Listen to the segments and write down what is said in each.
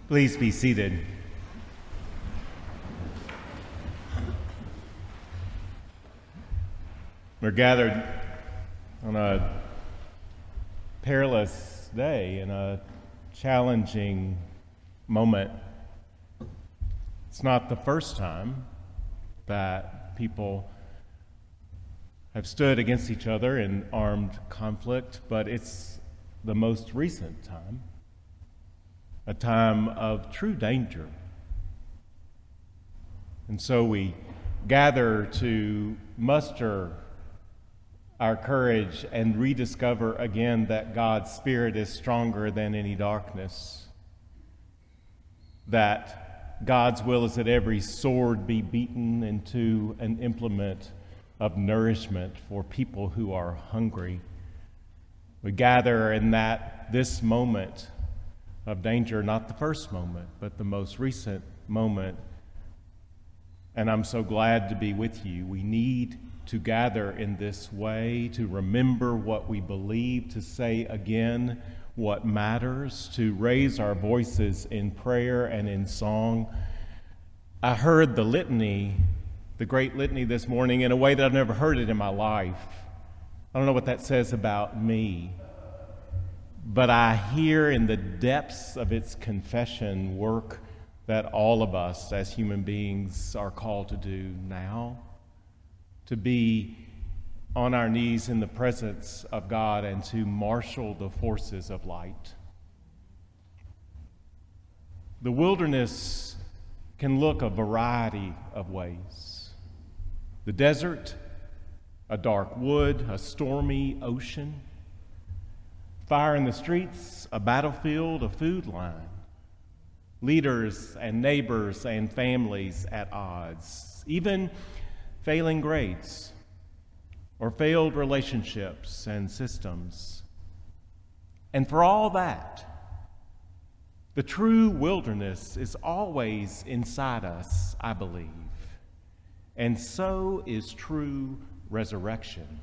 Please be seated. We're gathered on a perilous day in a challenging moment. It's not the first time that people have stood against each other in armed conflict, but it's the most recent time, a time of true danger. And so we gather to muster our courage and rediscover again that God's Spirit is stronger than any darkness, that God's will is that every sword be beaten into an implement of nourishment for people who are hungry. We gather in this moment of danger, not the first moment, but the most recent moment. And I'm so glad to be with you. We need to gather in this way, to remember what we believe, to say again what matters, to raise our voices in prayer and in song. I heard the litany, the great litany this morning, in a way that I've never heard it in my life. I don't know what that says about me, but I hear in the depths of its confession work that all of us as human beings are called to do now, to be on our knees in the presence of God and to marshal the forces of light. The wilderness can look a variety of ways. The desert, a dark wood, a stormy ocean. Fire in the streets, a battlefield, a food line. Leaders and neighbors and families at odds. Even failing grades or failed relationships and systems. And for all that, the true wilderness is always inside us, I believe. And so is true resurrection.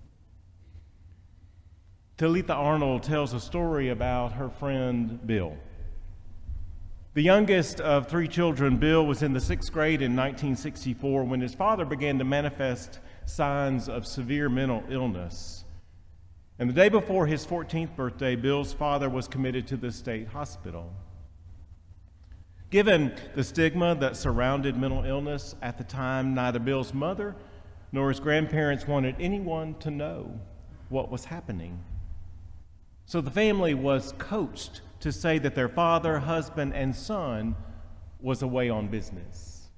Talitha Arnold tells a story about her friend Bill. The youngest of 3 children, Bill, was in the 6th grade in 1964 when his father began to manifest signs of severe mental illness. And the day before his 14th birthday, Bill's father was committed to the state hospital. Given the stigma that surrounded mental illness at the time, neither Bill's mother nor his grandparents wanted anyone to know what was happening. So the family was coached to say that their father, husband, and son was away on business.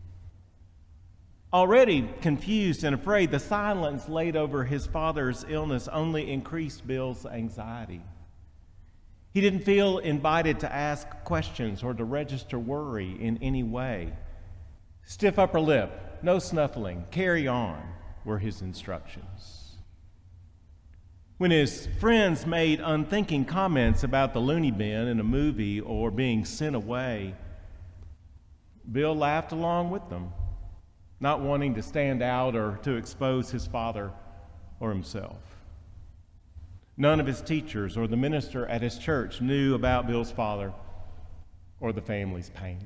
Already confused and afraid, the silence laid over his father's illness only increased Bill's anxiety. He didn't feel invited to ask questions or to register worry in any way. Stiff upper lip, no snuffling, carry on were his instructions. When his friends made unthinking comments about the loony bin in a movie or being sent away, Bill laughed along with them, not wanting to stand out or to expose his father or himself. None of his teachers or the minister at his church knew about Bill's father or the family's pain.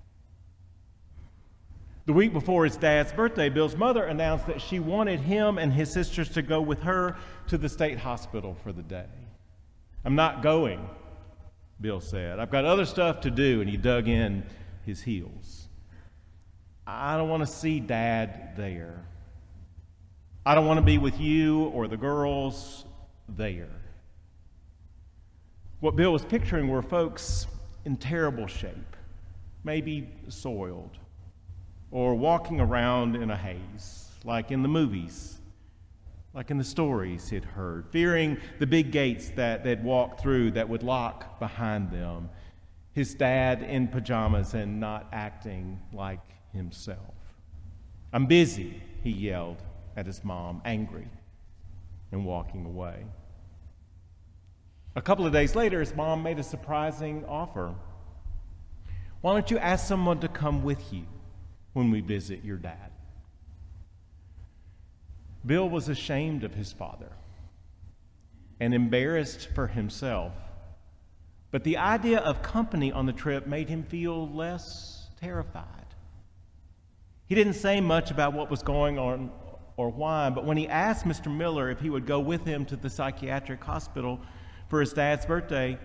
The week before his dad's birthday, Bill's mother announced that she wanted him and his sisters to go with her to the state hospital for the day. "I'm not going," Bill said. "I've got other stuff to do," and he dug in his heels. "I don't want to see Dad there. I don't want to be with you or the girls there." What Bill was picturing were folks in terrible shape, maybe soiled, or walking around in a haze, like in the movies, like in the stories he'd heard, fearing the big gates that they'd walk through that would lock behind them, his dad in pajamas and not acting like himself. "I'm busy," he yelled at his mom, angry and walking away. A couple of days later, his mom made a surprising offer. "Why don't you ask someone to come with you when we visit your dad?" Bill was ashamed of his father and embarrassed for himself, But the idea of company on the trip made him feel less terrified. He didn't say much about what was going on or why, but when he asked Mr. Miller if he would go with him to the psychiatric hospital for his dad's birthday,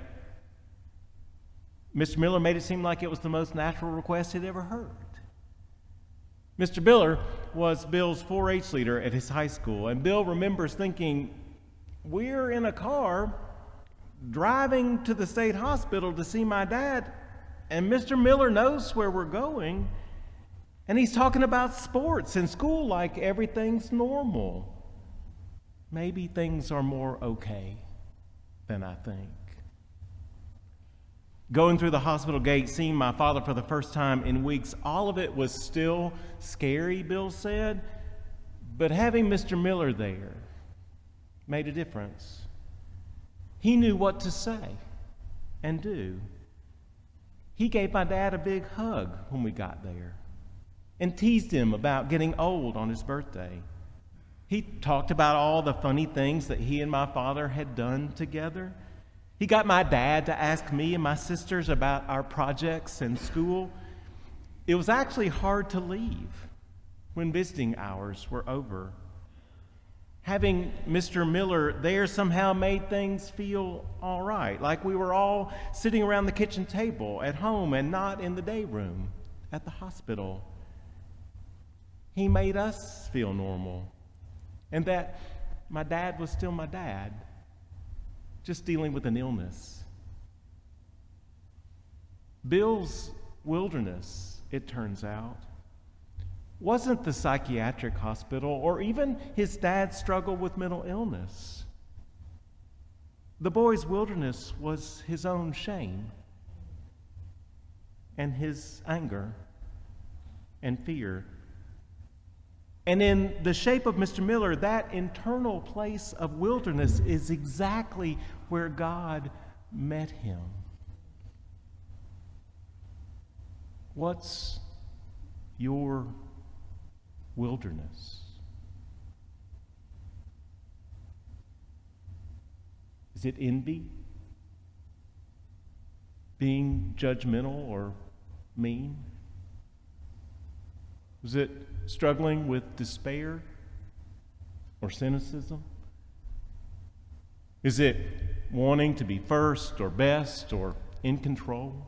Mr. Miller made it seem like it was the most natural request he'd ever heard. Mr. Miller was Bill's 4-H leader at his high school, and Bill remembers thinking, we're in a car driving to the state hospital to see my dad, and Mr. Miller knows where we're going, and he's talking about sports and school like everything's normal. Maybe things are more okay than I think. Going through the hospital gate, seeing my father for the first time in weeks, all of it was still scary, Bill said, but having Mr. Miller there made a difference. He knew what to say and do. He gave my dad a big hug when we got there and teased him about getting old on his birthday. He talked about all the funny things that he and my father had done together. He got my dad to ask me and my sisters about our projects and school. It was actually hard to leave when visiting hours were over. Having Mr. Miller there somehow made things feel all right, like we were all sitting around the kitchen table at home and not in the day room at the hospital. He made us feel normal, and that my dad was still my dad, just dealing with an illness. Bill's wilderness, it turns out, wasn't the psychiatric hospital or even his dad's struggle with mental illness. The boy's wilderness was his own shame and his anger and fear. And in the shape of Mr. Miller, that internal place of wilderness is exactly where God met him. What's your wilderness? Is it envy? Being judgmental or mean? Was it struggling with despair or cynicism? Is it wanting to be first or best or in control?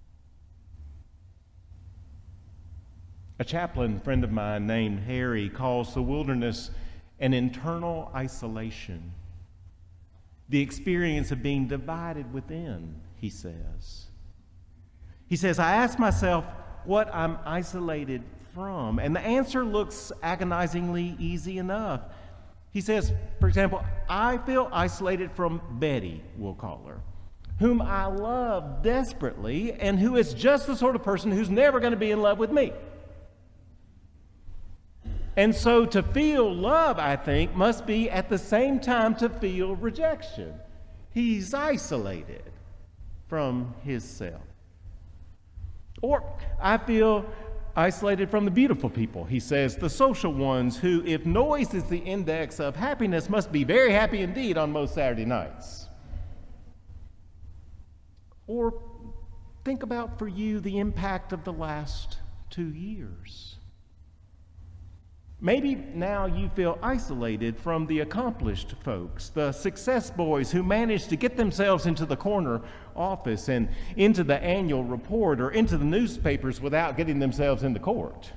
A chaplain friend of mine named Harry calls the wilderness an internal isolation, the experience of being divided within, he says. He says, I ask myself what I'm isolated from, and the answer looks agonizingly easy enough. He says, for example, I feel isolated from Betty, we'll call her, whom I love desperately and who is just the sort of person who's never going to be in love with me. And so to feel love, I think, must be at the same time to feel rejection. He's isolated from his self. Or I feel isolated from the beautiful people, he says, the social ones who, if noise is the index of happiness, must be very happy indeed on most Saturday nights. Or think about for you the impact of the last 2 years. Maybe now you feel isolated from the accomplished folks, the success boys who managed to get themselves into the corner office and into the annual report or into the newspapers without getting themselves into court.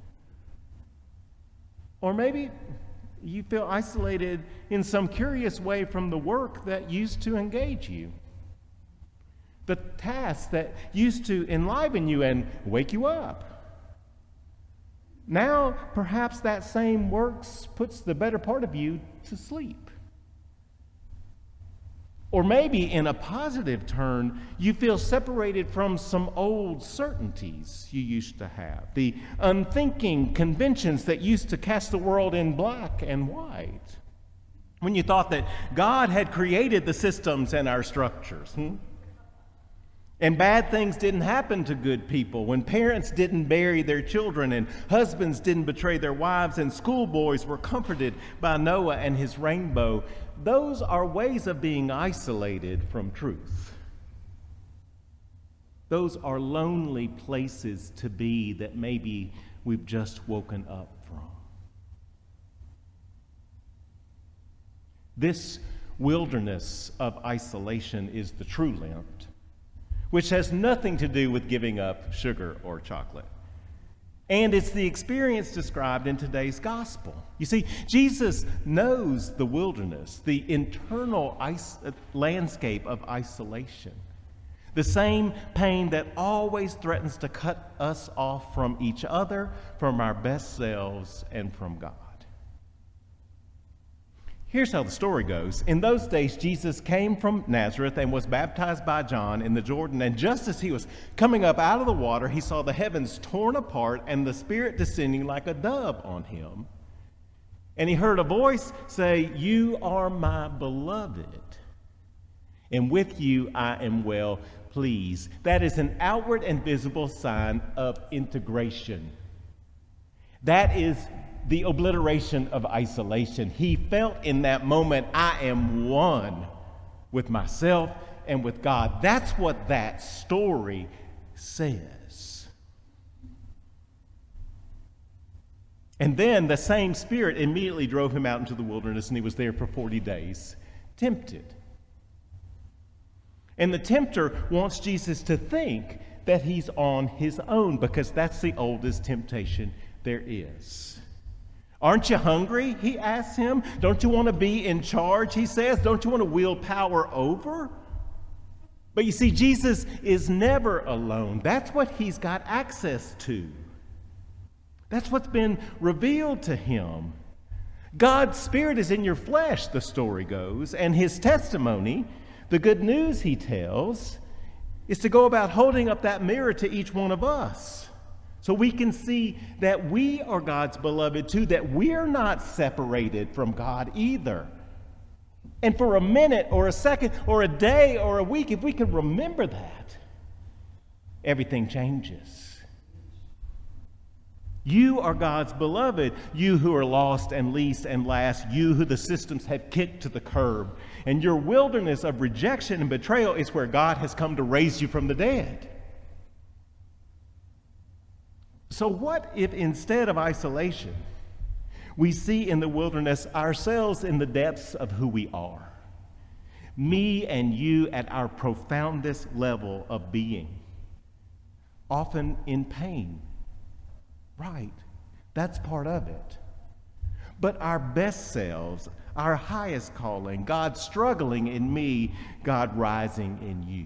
Or maybe you feel isolated in some curious way from the work that used to engage you, the tasks that used to enliven you and wake you up. Now, perhaps that same work puts the better part of you to sleep. Or maybe in a positive turn, you feel separated from some old certainties you used to have, the unthinking conventions that used to cast the world in black and white. When you thought that God had created the systems and our structures, and bad things didn't happen to good people, when parents didn't bury their children and husbands didn't betray their wives and schoolboys were comforted by Noah and his rainbow, those are ways of being isolated from truth. Those are lonely places to be that maybe we've just woken up from. This wilderness of isolation is the true Lent, which has nothing to do with giving up sugar or chocolate. And it's the experience described in today's gospel. You see, Jesus knows the wilderness, the internal landscape of isolation, the same pain that always threatens to cut us off from each other, from our best selves, and from God. Here's how the story goes. In those days, Jesus came from Nazareth and was baptized by John in the Jordan. And just as he was coming up out of the water, he saw the heavens torn apart and the Spirit descending like a dove on him. And he heard a voice say, "You are my beloved, and with you I am well pleased." That is an outward and visible sign of integration. That is the obliteration of isolation. He felt in that moment, I am one with myself and with God. That's what that story says. And then the same Spirit immediately drove him out into the wilderness, and he was there for 40 days, tempted. And the tempter wants Jesus to think that he's on his own, because that's the oldest temptation there is. Aren't you hungry? He asks him. Don't you want to be in charge? He says. Don't you want to wield power over? But you see, Jesus is never alone. That's what he's got access to. That's what's been revealed to him. God's Spirit is in your flesh, the story goes, and his testimony, the good news he tells, is to go about holding up that mirror to each one of us, so we can see that we are God's beloved too, that we're not separated from God either. And for a minute or a second or a day or a week, if we can remember that, everything changes. You are God's beloved, you who are lost and least and last, you who the systems have kicked to the curb. And your wilderness of rejection and betrayal is where God has come to raise you from the dead. So what if instead of isolation, we see in the wilderness ourselves in the depths of who we are? Me and you at our profoundest level of being, often in pain. Right, that's part of it. But our best selves, our highest calling, God struggling in me, God rising in you.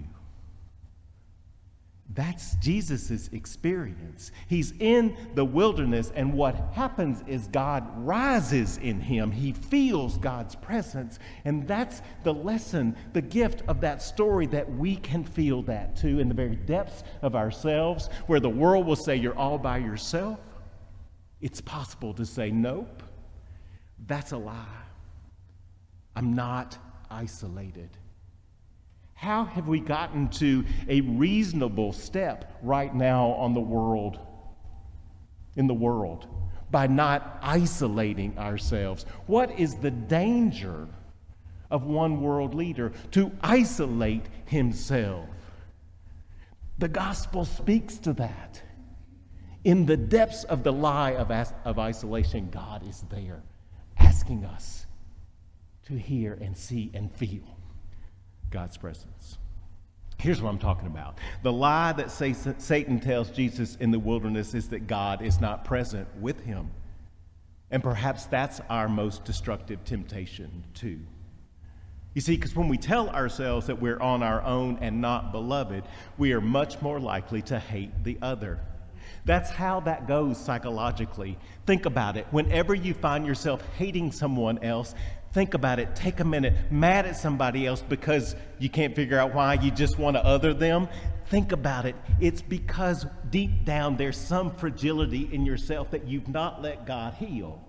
That's Jesus' experience. He's in the wilderness, and what happens is God rises in him. He feels God's presence, and that's the lesson, the gift of that story, that we can feel that too in the very depths of ourselves, where the world will say you're all by yourself. It's possible to say, nope, that's a lie. I'm not isolated. How have we gotten to a reasonable step right now on the world, in the world, by not isolating ourselves? What is the danger of one world leader? To isolate himself. The gospel speaks to that. In the depths of the lie of isolation, God is there, asking us to hear and see and feel God's presence. Here's what I'm talking about. The lie that Satan tells Jesus in the wilderness is that God is not present with him. And perhaps that's our most destructive temptation too. You see, because when we tell ourselves that we're on our own and not beloved, we are much more likely to hate the other. That's how that goes psychologically. Think about it. Whenever you find yourself hating someone else, think about it. Take a minute. Mad at somebody else because you can't figure out why, you just want to other them. Think about it. It's because deep down there's some fragility in yourself that you've not let God heal.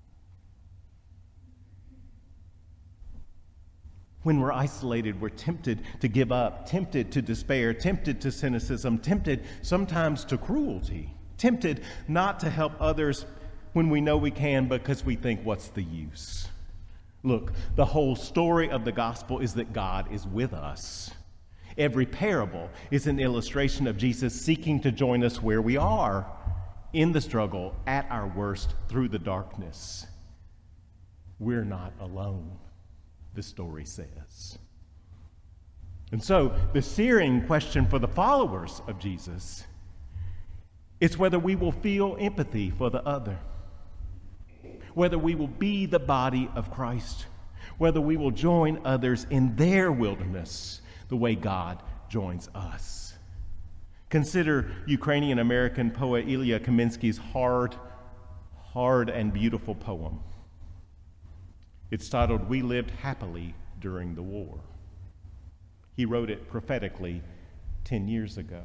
When we're isolated, we're tempted to give up, tempted to despair, tempted to cynicism, tempted sometimes to cruelty, tempted not to help others when we know we can because we think, what's the use? Look, the whole story of the gospel is that God is with us. Every parable is an illustration of Jesus seeking to join us where we are, in the struggle, at our worst, through the darkness. We're not alone, the story says. And so, the searing question for the followers of Jesus is whether we will feel empathy for the other, whether we will be the body of Christ, whether we will join others in their wilderness the way God joins us. Consider Ukrainian-American poet Ilya Kaminsky's hard and beautiful poem. It's titled, "We Lived Happily During the War." He wrote it prophetically 10 years ago.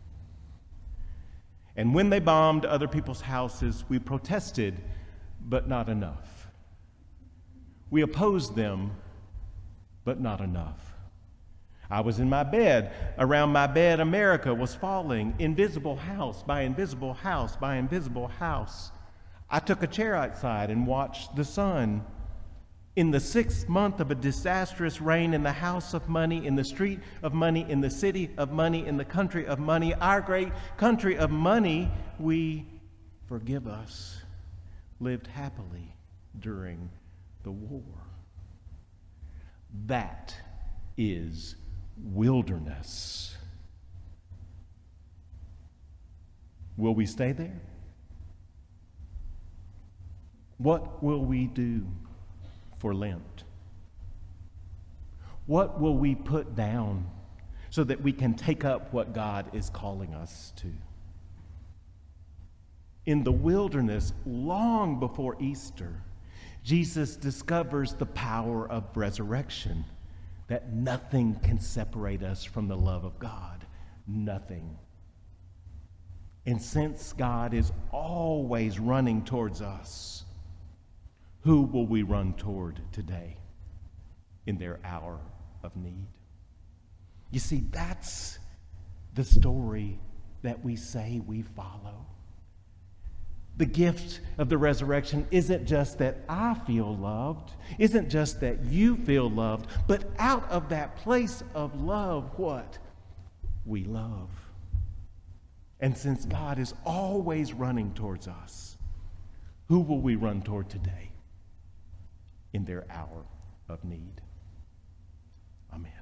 And when they bombed other people's houses, we protested, but not enough. We opposed them, but not enough. I was in my bed. Around my bed, America was falling, invisible house by invisible house by invisible house. I took a chair outside and watched the sun. In the 6th month of a disastrous reign in the house of money, in the street of money, in the city of money, in the country of money, our great country of money, we, forgive us, lived happily during the war. That is wilderness. Will we stay there? What will we do for Lent? What will we put down so that we can take up what God is calling us to? In the wilderness, long before Easter, Jesus discovers the power of resurrection, that nothing can separate us from the love of God. Nothing. And since God is always running towards us, who will we run toward today in their hour of need? You see, that's the story that we say we follow. The gift of the resurrection isn't just that I feel loved, isn't just that you feel loved, but out of that place of love, what? We love. And since God is always running towards us, who will we run toward today in their hour of need? Amen.